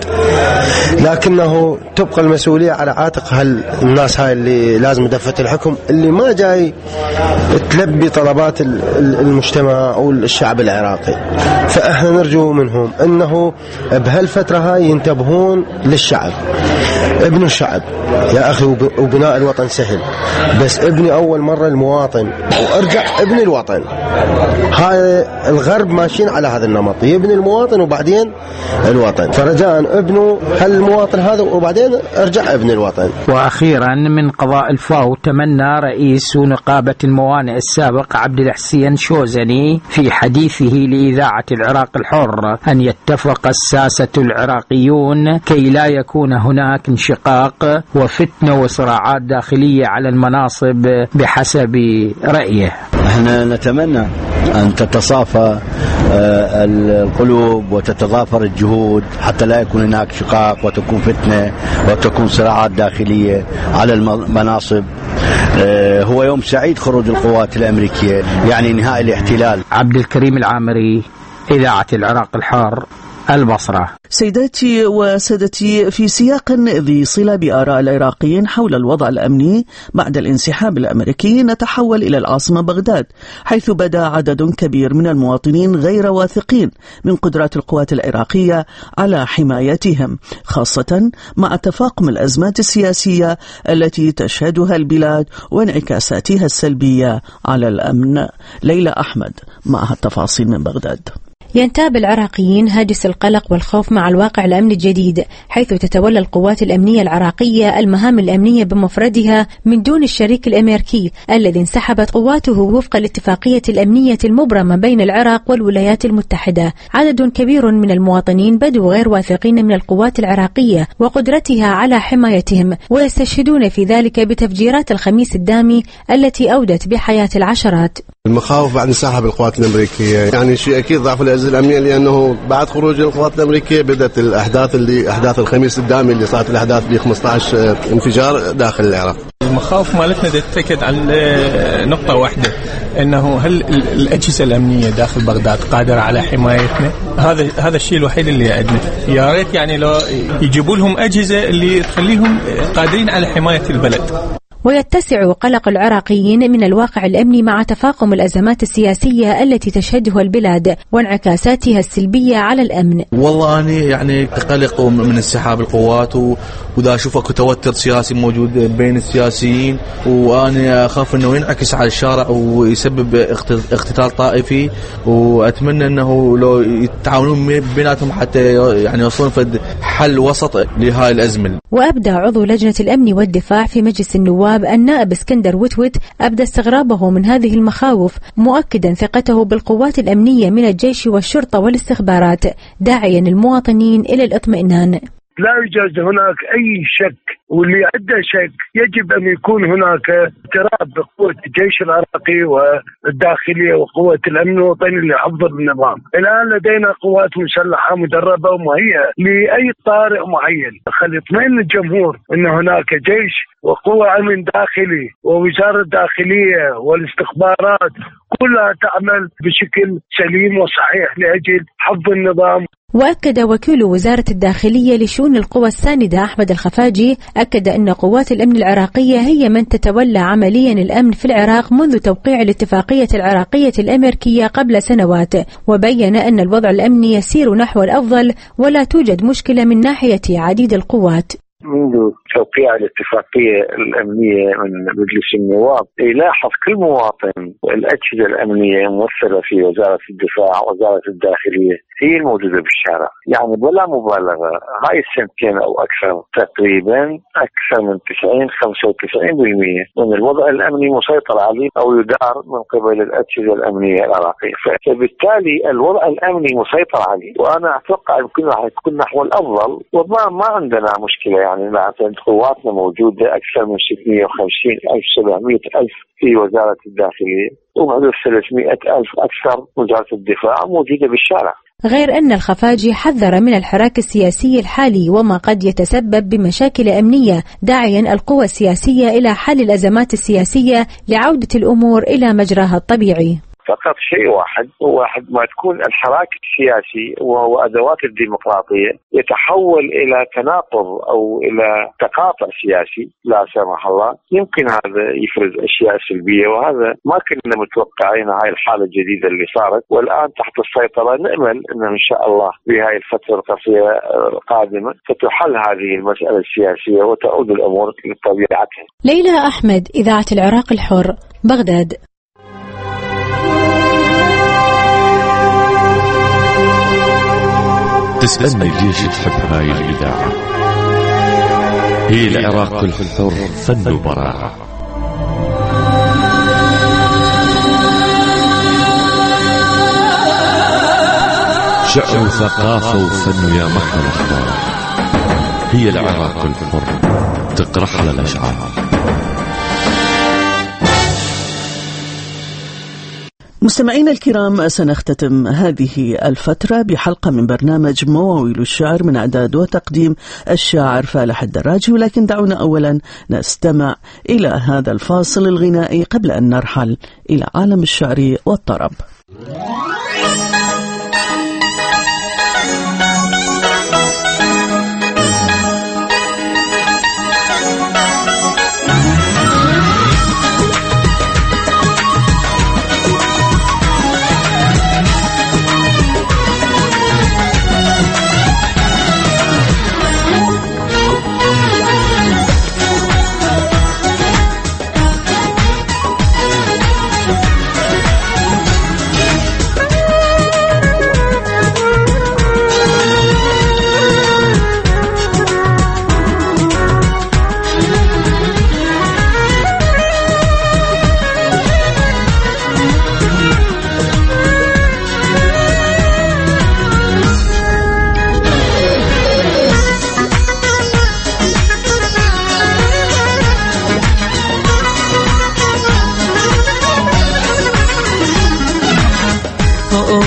لكنه تبقى المسؤولية على عاتق هالناس هاي اللي لازم دفة الحكم اللي ما جاي تلبي طلبات المجتمع أو الشعب العراقي. فإحنا نرجو منهم أنه بهالفترة هاي ينتبهون للشعب، ابن الشعب يا أخي، وبناء الوطن سهل، بس ابني أول مرة المواطن وارجع ابن الوطن. هاي الغرب ماشيين على هذا النمط، يبني المواطن وبعدين الوطن، فرجاء ابنه هالمواطن هذا وبعدين ارجع ابن الوطن. وأخيرا من قضاء الفاو تمنى رئيس نقابة الموانئ السابق عبد الحسين شوزني في حديثه لإذاعة العراق الحر أن يتفق الساسة العراقيون كي لا يكون هناك انشقاق وفتنة وصراعات داخلية على المناصب بحسب رأيه. احنا نتمنى أن تتصافى القلوب وتتضافر الجهود حتى لا يكون هناك شقاق وتكون فتنة وتكون صراعات داخلية على المناصب. هو يوم سعيد خروج القوات الأمريكية، يعني نهاية الاحتلال. عبد الكريم العامري، إذاعة العراق الحر، البصرة. سيداتي وسادتي، في سياق ذي صلة بآراء العراقيين حول الوضع الأمني بعد الانسحاب الأمريكي، نتحول إلى العاصمة بغداد، حيث بدا عدد كبير من المواطنين غير واثقين من قدرات القوات العراقية على حمايتهم، خاصة مع تفاقم الأزمات السياسية التي تشهدها البلاد وانعكاساتها السلبية على الأمن. ليلى أحمد معها التفاصيل من بغداد. ينتاب العراقيين هاجس القلق والخوف مع الواقع الأمني الجديد، حيث تتولى القوات الأمنية العراقية المهام الأمنية بمفردها من دون الشريك الأمريكي الذي انسحبت قواته وفق الاتفاقية الأمنية المبرمة بين العراق والولايات المتحدة. عدد كبير من المواطنين بدوا غير واثقين من القوات العراقية وقدرتها على حمايتهم، ويستشهدون في ذلك بتفجيرات الخميس الدامي التي أودت بحياة العشرات. المخاوف بعد انسحاب القوات الأمريكية، يعني شيء أكيد ضعف الأجهزة الأمنية، لأنه بعد خروج القوات الأمريكية بدأت الأحداث اللي أحداث الخميس الدامي اللي صارت الأحداث ب خمسة عشر انفجار داخل العراق. المخاوف مالتنا تتأكد عن نقطة واحدة، أنه هل الأجهزة الأمنية داخل بغداد قادرة على حمايتنا؟ هذا هذا الشيء الوحيد اللي عندنا. يا ريت يعني لو يجيبوا لهم أجهزة اللي تخليهم قادرين على حماية البلد. ويتسع قلق العراقيين من الواقع الأمني مع تفاقم الأزمات السياسية التي تشهدها البلاد وانعكاساتها السلبية على الأمن. والله أنا يعني قلق من انسحاب القوات، وإذا أشوف أكو توتر سياسي موجود بين السياسيين، وأنا أخاف أنه ينعكس على الشارع ويسبب اقتتال طائفي، وأتمنى أنه لو يتعاونون بيناتهم حتى يعني يوصلون فد حل وسط لهاي الأزمة. وأبدى عضو لجنة الأمن والدفاع في مجلس النواب النائب اسكندر وتوت أبدى استغرابه من هذه المخاوف، مؤكدا ثقته بالقوات الأمنية من الجيش والشرطة والاستخبارات، داعيا المواطنين إلى الاطمئنان. لا يوجد هناك أي شك، واللي عنده شك يجب أن يكون هناك اقتراب بقوة الجيش العراقي والداخلية وقوة الأمن الوطني لحفظ النظام. الآن لدينا قوات مسلحة مدربة ومهيئة لأي طارئ معين. خلي يطمئن الجمهور أن هناك جيش وقوة أمن داخلي ووزارة الداخلية والاستخبارات كلها تعمل بشكل سليم وصحيح لأجل حفظ النظام. وأكد وكيل وزارة الداخلية لشؤون القوى الساندة أحمد الخفاجي أكد أن قوات الأمن العراقية هي من تتولى عمليا الأمن في العراق منذ توقيع الاتفاقية العراقية الأمريكية قبل سنوات، وبين أن الوضع الأمني يسير نحو الأفضل ولا توجد مشكلة من ناحية عديد القوات. منذ توقيع الاتفاقية الأمنية من مجلس النواب يلاحظ كل مواطن الأجهزة الأمنية ممثلة في وزارة الدفاع ووزارة الداخلية هي الموجودة بالشارع، يعني بلا مبالغة هاي السنتين أو أكثر تقريبا أكثر من تسعين خمسة وتسعين بالمئة من الوضع الأمني مسيطر عليه أو يدار من قبل الأجهزة الأمنية العراقية، فبالتالي الوضع الأمني مسيطر عليه، وأنا أتوقع يمكن راح يكون نحو الأفضل، وما ما عندنا مشكلة. يعني مثلا قواتنا موجودة أكثر من ستمئة وخمسين ألف سبعمئة ألف في وزارة الداخلية، وحدود ثلاثمئة ألف أكثر وزارة الدفاع موجودة بالشارع. غير أن الخفاجي حذر من الحراك السياسي الحالي وما قد يتسبب بمشاكل أمنية، داعيا القوى السياسية إلى حل الأزمات السياسية لعودة الأمور إلى مجراها الطبيعي. فقط شيء واحد، واحد ما تكون الحراك السياسي وهو أدوات الديمقراطية يتحول إلى تناقض أو إلى تقاطع سياسي لا سمح الله، يمكن هذا يفرز أشياء سلبية، وهذا ما كنا متوقعين هاي الحالة الجديدة اللي صارت، والآن تحت السيطرة. نأمل أن إن شاء الله بهاي الفترة القصيرة القادمة ستحل هذه المسألة السياسية وتعود الأمور لطبيعتها. ليلى أحمد، إذاعة العراق الحر، بغداد. تسألني ليش تحب هاي الإذاعة؟ هي العراق الحر، فن وبراعة. شعر وثقافة وفن يا محر الأخبار. هي العراق الحر، تقرح على الأشعار. مستمعينا الكرام، سنختتم هذه الفترة بحلقة من برنامج مواويل الشعر من إعداد وتقديم الشاعر فالح الدراجي، ولكن دعونا أولا نستمع إلى هذا الفاصل الغنائي قبل أن نرحل إلى عالم الشعر والطرب.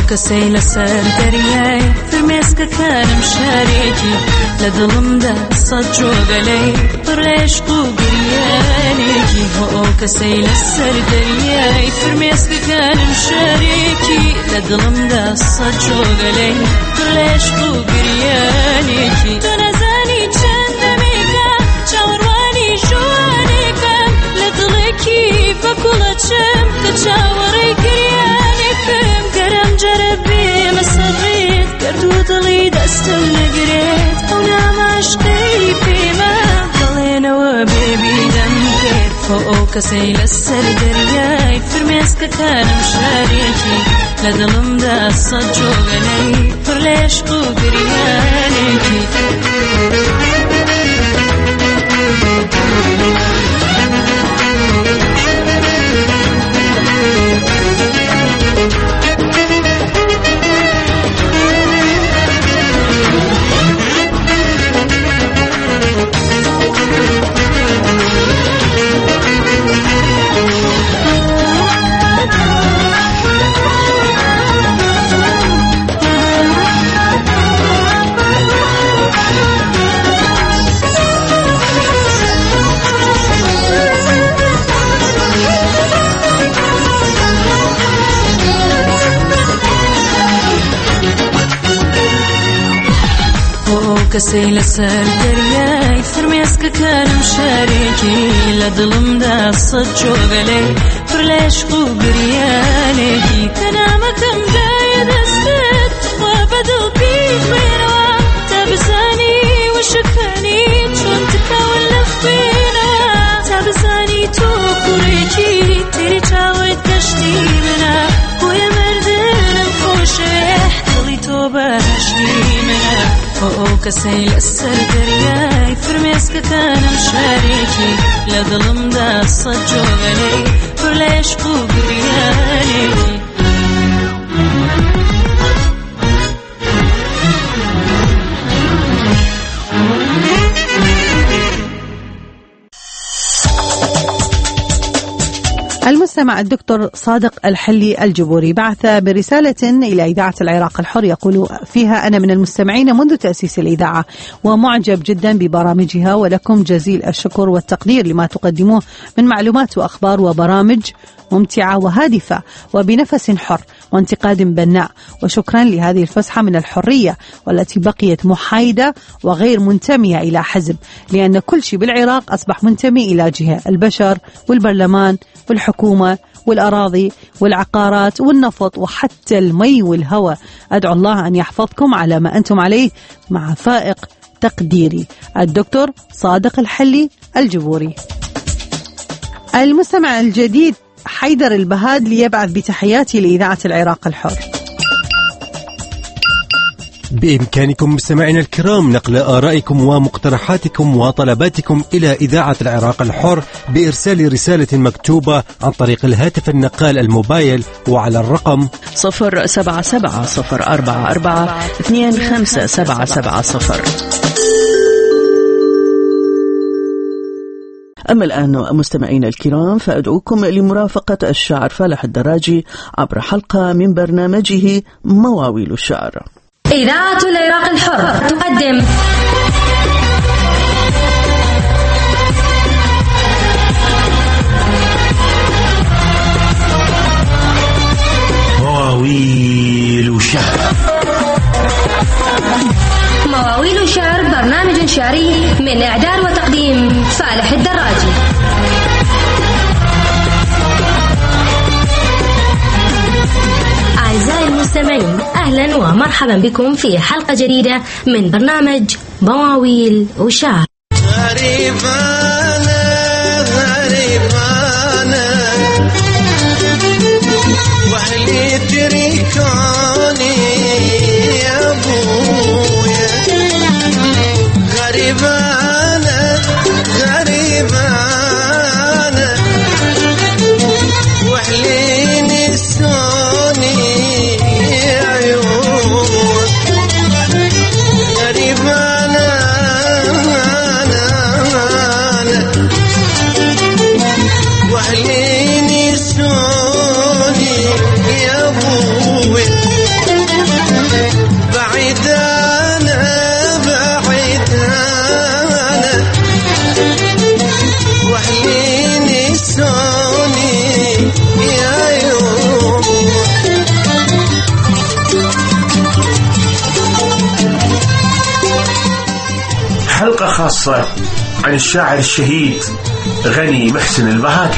كسيل سر درياي في مسك كان مشاريكي لدلم دا صجو غلي بريش قريانيكي هو كسيل سر درياي في مسك كان مشاريكي لدلم دا صجو غلي بريش قريانيكي تنزاني چندميكا چاورواني جوانيكا لدلكي فكولتشم كچاوري كريانيكم قرم جربي مسريت قردو ضلي دستو نقريت هنا ماشقي فيما ضلينا وبيبي دمكيت فوق سيل السر درياي فرميسك كان مشاريكي لدلم دا صجو غني فرليش قريانيكي كسيل سر درياي فرميسك كان مشاريكي لدلم دا صجو غلي فرليش قريانيكي كنامكم داي دستت وبدل بيك بينوا تابساني وشكاني جونتك واللفينا تابساني توقريكي تيري تاوي تشتي منا ويا مردن الخوشح تلي توبة هشتي منا فوق كسيل السر درياي فرميسك كان مشاريكي لظلم دا صجو غلي فرليش قريانيكي المستمع الدكتور صادق الحلي الجبوري بعث برسالة إلى إذاعة العراق الحر يقول فيها: أنا من المستمعين منذ تأسيس الإذاعة ومعجب جدا ببرامجها، ولكم جزيل الشكر والتقدير لما تقدموه من معلومات وأخبار وبرامج ممتعة وهادفة وبنفس حر وانتقاد بناء، وشكرا لهذه الفسحة من الحرية والتي بقيت محايدة وغير منتمية إلى حزب، لأن كل شيء بالعراق أصبح منتمي إلى جهة، البشر والبرلمان والحكومة والأراضي والعقارات والنفط وحتى المي والهواء. أدعو الله أن يحفظكم على ما أنتم عليه مع فائق تقديري. الدكتور صادق الحلي الجبوري. المستمع الجديد حيدر البهاد ليبعث بتحياتي لإذاعة العراق الحر. بإمكانكم مستمعينا الكرام نقل آرائكم ومقترحاتكم وطلباتكم إلى إذاعة العراق الحر بإرسال رسالة مكتوبة عن طريق الهاتف النقال الموبايل وعلى الرقم صفر سبعة سبعة صفر أربعة أربعة اثنين خمسة سبعة سبعة صفر. أما الآن مستمعين الكرام فأدعوكم لمرافقة الشاعر فالح الدراجي عبر حلقة من برنامجه مواويل الشعر. إذاعة العراق الحر تقدم مواويل شعر. مواويل شعر برنامج شعري من إعداد وتقديم فالح الدراجي. أعزائي المستمعين، أهلا ومرحبا بكم في حلقة جديدة من برنامج مواويل وشعر. غريبانا غريبانا وأهلي تريكوني يا أبويا، غريبانا غريبانا وأهلي نسوني عيون، غريبانا حلقة خاصة عن الشاعر الشهيد غني محسن البهادي.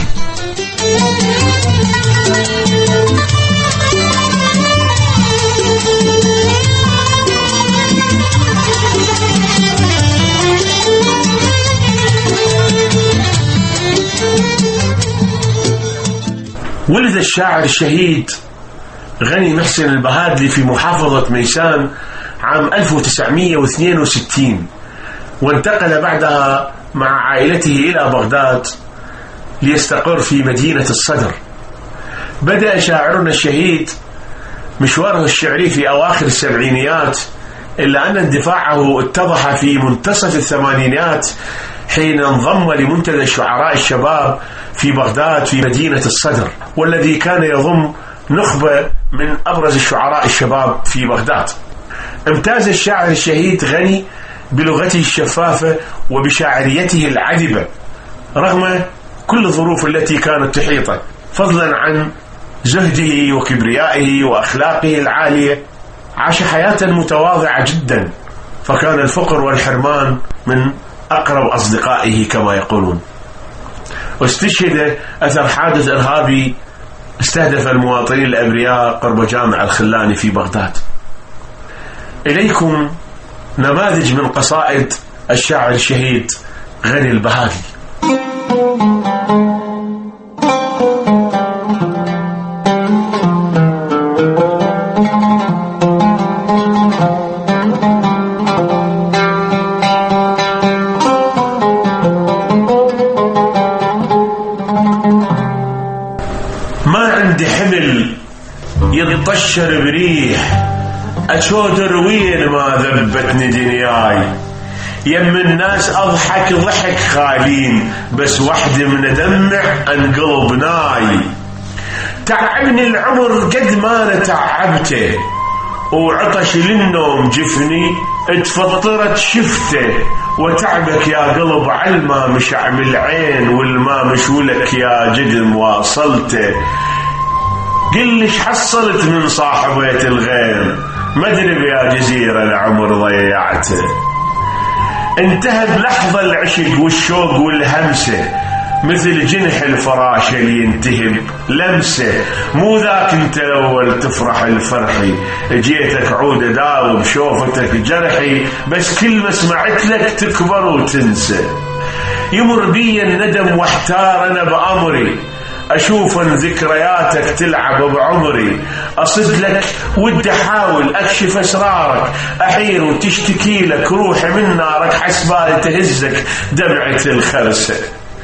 ولد الشاعر الشهيد غني محسن البهادلي في محافظة ميسان عام ألف وتسعمئة واثنين وستين، وانتقل بعدها مع عائلته إلى بغداد ليستقر في مدينة الصدر. بدأ شاعرنا الشهيد مشواره الشعري في أواخر السبعينيات، إلا أن اندفاعه اتضح في منتصف الثمانينات حين انضم لمنتدى الشعراء الشباب في بغداد في مدينة الصدر، والذي كان يضم نخبة من أبرز الشعراء الشباب في بغداد. امتاز الشاعر الشهيد غني بلغته الشفافة وبشاعريته العذبة رغم كل الظروف التي كانت تحيطه، فضلا عن زهده وكبريائه وأخلاقه العالية. عاش حياة متواضعة جدا، فكان الفقر والحرمان من أقرب أصدقائه كما يقولون. واستشهد أثر حادث إرهابي استهدف المواطنين الأبرياء قرب جامع الخلاني في بغداد. إليكم نماذج من قصائد الشاعر الشهيد غني البهادلي. ما عندي حمل يتطشر بريح، أشودر وين ما ذبتني دنياي، يم الناس أضحك ضحك خالين، بس وحدي من دمع انقلب ناي. تعبني العمر قد ما أنا تعبته، وعطش للنوم جفني اتفطرت شفته، وتعبك يا قلب علما مش عمل عين، والما مشولك يا جدم واصلته. قلش حصلت من صاحبية الغير، مدرب يا جزيرة العمر ضيعته. انتهى بلحظة العشق والشوق والهمسة، مثل جنح الفراشة اللي ينتهي لمسة. مو ذاك انت الاول تفرح الفرحي، جيتك عود اداوم شوفتك جرحي، بس كل ما سمعت لك تكبر وتنسى. يمر بي الندم واحتار انا بأمري، أشوف أن ذكرياتك تلعب بعمري. أصد لك ودي أحاول أكشف أسرارك، أحير وتشتكي لك روحي من نارك، حسبالي تهزك دمعة الخرسة.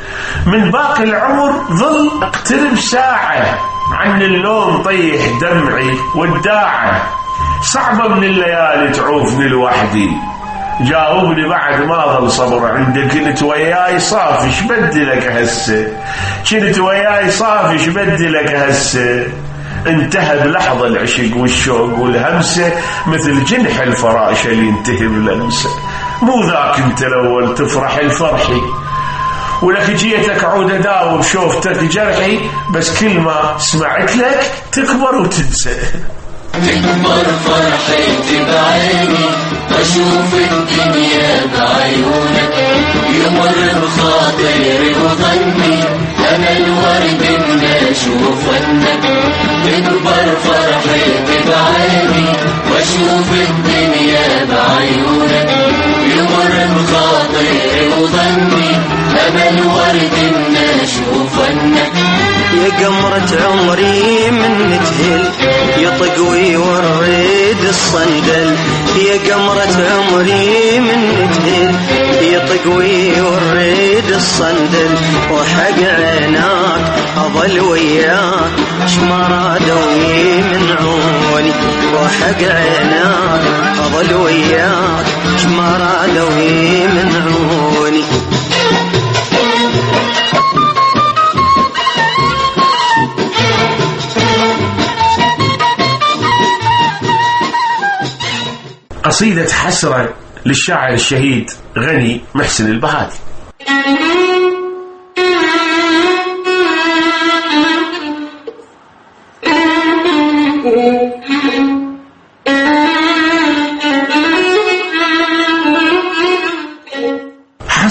من باقي العمر ظل اقترب ساعة، عن اللوم طيح دمعي والداعة. صعبة من الليالي تعوفني لوحدي، جاوبني بعد ما ظل صبر عندك. كنت وياي صافي شبدي لك هسه، كنت وياي صافي شبدي لك هسه. انتهى بلحظة العشق والشوق والهمسة، مثل جنح الفراشة اللي ينتهي بلمسة. مو ذاك انت الاول تفرح الفرحي، ولك جيتك عود اداوم شوفتك جرحي، بس كل ما سمعت لك تكبر وتنسى. تكبر فرحتي بعيني، أشوف الدنيا بعيونك، يمر بخاطري وظني أنا الورد اللي أشوفنك. تكبر فرحتي بعيني، وأشوف الدنيا بعيونك، يمر بخاطري وظني أنا الورد اللي أشوفنك. يا قمرة عمري من تهل، يطق ويورد الصندل. يا قمرة عمري من تهل، يطق ويورد الصندل. وحق عيناك أظل وياك، شمرة دوي من عوني. وحق عيناك أظل وياك، شمرة دوي من عوني. قصيدة حسرة للشاعر الشهيد غني محسن البهادلي.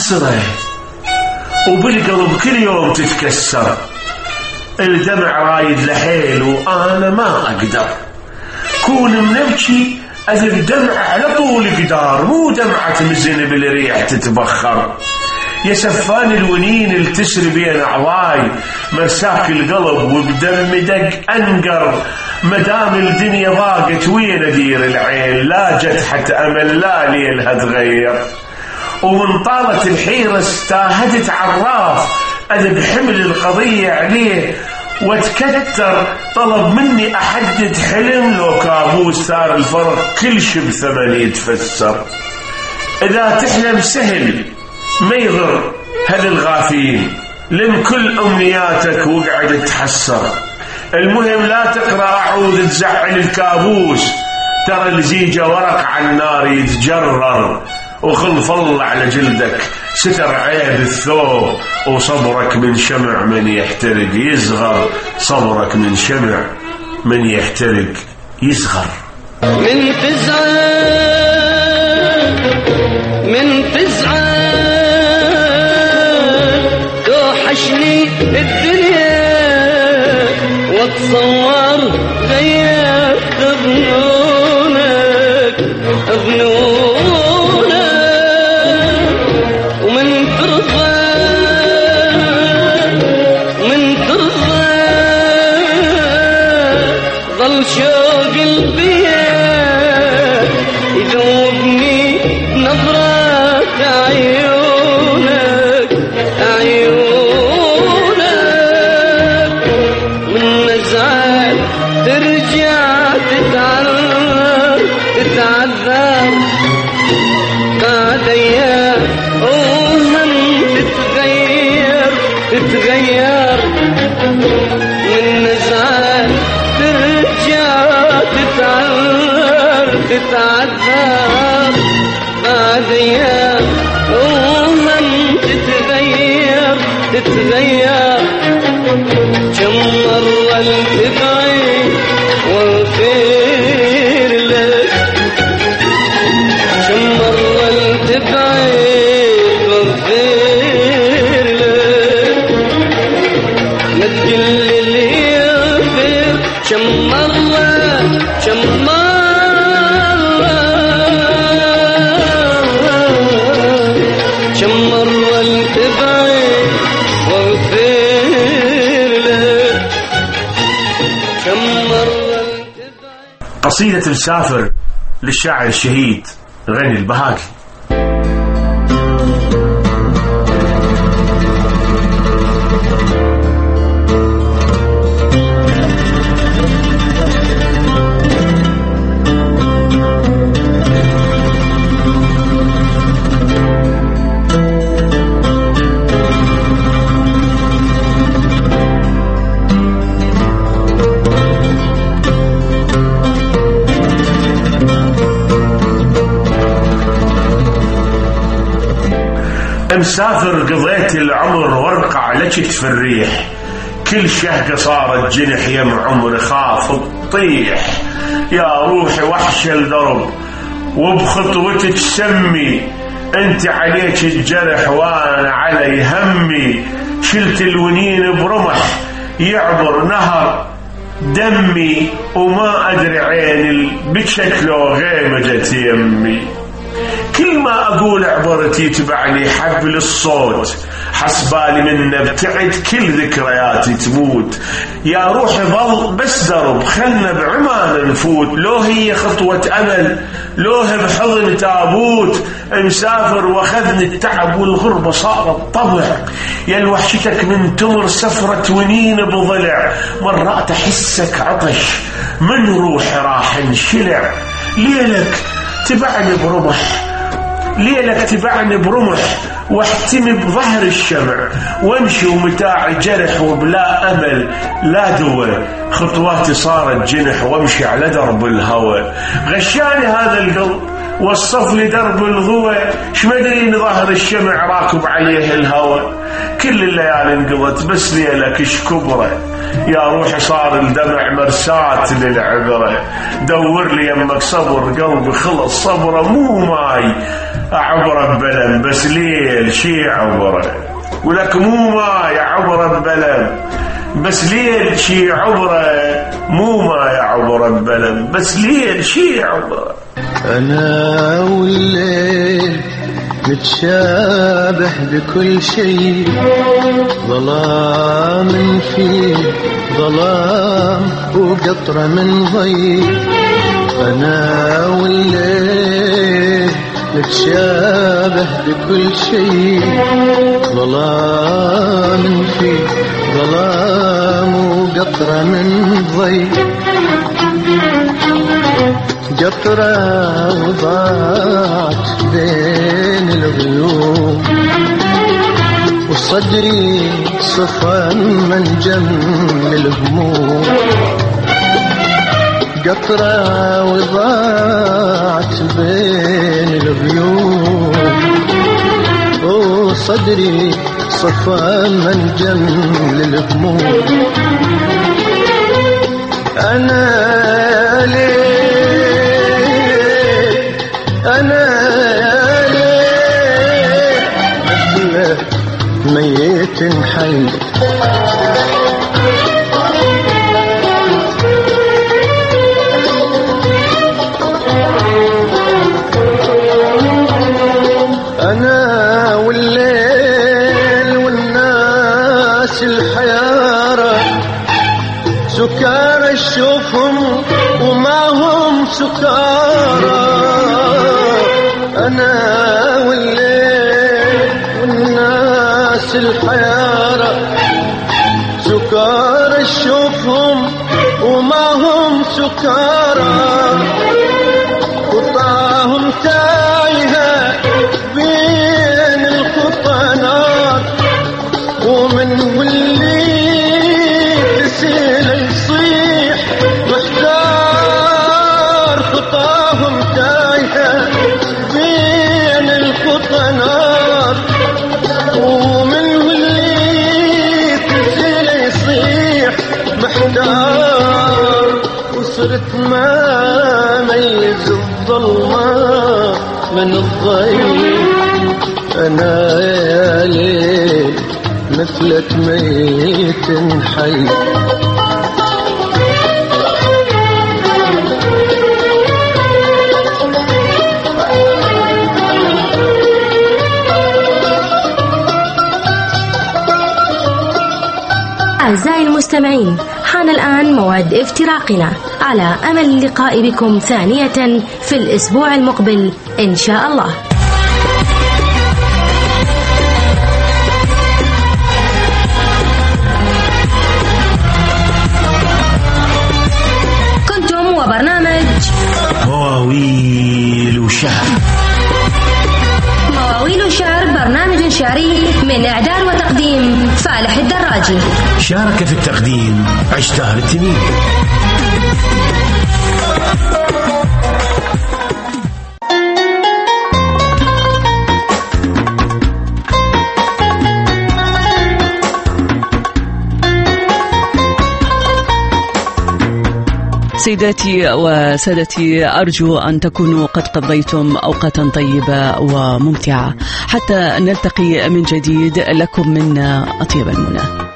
محصرة وبالقلب كل يوم تتكسر، الدمع رايد لحيل وأنا ما أقدر، كون منبكي أذب دمع على طول قدار، مو دمعة مزن بالريح تتبخر. يا سفان الونين التسري بين أعضاي، مساك القلب وبدم دق أنقر، مدام الدنيا ضاقت وين أدير العين، لا جت حتى أمل لا ليلها تغير. ومن طالت الحيرة استاهدت عراف، أذب حمل القضية عليه واتكتر، طلب مني أحدد حلم لو كابوس، صار الفرق كل شي بثمن يتفسر. إذا تحلم سهل ما يضر هل الغافين، لم كل أمنياتك وقعد تحسر. المهم لا تقرأ أعوذ تزعل الكابوس، ترى الزيجة ورق على النار يتجرر، وخلف الله على جلدك ستر عيب الثوب، وصبرك من شمع من يحترق يصغر، صبرك من شمع من يحترق يصغر. من فزعة من فزعة توحشني الدنيا، واتصور غيرت ظنونك ظنونك، ومن ترضى ومن ترضى ظل شوق البيت يذوبني نظرات عيونك عيونك، من نزعل ترجع تتعذر تتعذر، بعد ايام وهم تتغير تتغير، من نزعل ترجع تتعذر تتعذر، بعد ايام وهم تتغير تتغير. كم مرة التبعد واغفر لك، كم مرة التبعد واغفر لك، ما تقل اللي يغفر. كم مرة كم مرة كم مرة التبعد واغفر لك، كم مرة. قصيدة مسافر للشاعر الشهيد غني البهاقي. مسافر قضيت العمر وارقع لكتف الريح، كل شهقة صارت جنح يم عمر خاف تطيح. يا روحي وحش الدرب وبخطوتك سمي، انت عليك الجرح وانا علي همي، شلت الونين برمح يعبر نهر دمي، وما ادري عين بكت لو غيمجت يمي. كل ما أقول عبرتي يتبعني حبل الصوت، حسبالي منه ابتعد كل ذكرياتي تموت. يا روحي ظل بس درب خلنا بعمان نفوت، لو هي خطوة أمل لو هي بحضن تابوت. مسافر واخذني التعب والغربة صارت طبع، يا الوحشتك من تمر سفرة ونين بضلع، مرات أحسك عطش من روحي راح انشلع. ليلك تبعني برمح ليلك تبعني برمح واحتمي بظهر الشمع، وامشي ومتاعي جرح وبلا أمل لا دواء، خطواتي صارت جنح وامشي على درب الهوى. غشاني هذا القلب وصف لي درب الضوى، شمدري ان ظهر الشمع راكب عليه الهوى. كل الليالي انقضت بس ليلك اش كبره، يا روحي صار الدمع مرساة للعبرة. دور لي يمك صبر قلبي خلص صبره مو ماي، عبر بلد بس ليل شي عبره، ولك مو ما يعبر بلد بس ليل شي عبره، مو ما يعبر بلد بس ليل شي عبره. أنا والليل متشابه بكل شيء، ظلام فيه ظلام وقطرة من ضي. أنا والليل متشابه بكل شيء، ظلام فيه ظلام وقطرة من ضي. قطرة وضاعت بين الغيوم، وصدري صفى من جم الهموم. قطرة وضاعت بين الغيوم، وصدري صفى من جم الهموم. أنا ليه أنا ليه مثلك ميت حي. أنا والليل والناس الحيارى، سكارى شوفهم وما هم سكارى. أنا والليل والناس الحيارى، سكارى شوفهم وما هم سكارى. خطاهم تايهة بين الخطانات، ومن واللي تسيل يصيح محتار. خطاهم تايهة بين الخطانات، ومن واللي تسيل يصيح محتار. وصرت ما ميز الظلمة من الضي. أنا يا ليل مثلك ميت حي. أعزائي المستمعين، حان الآن موعد افتراقنا، على أمل اللقاء بكم ثانية في الأسبوع المقبل إن شاء الله. كنتم وبرنامج مواويل وشعر. مواويل وشعر برنامج شعري من إعداد وتقديم فالح الدراجي. شارك في التقديم عشتار التميمي. سيداتي وسادتي، أرجو أن تكونوا قد قضيتم أوقاتا طيبة وممتعة، حتى نلتقي من جديد. لكم منا أطيب المنى.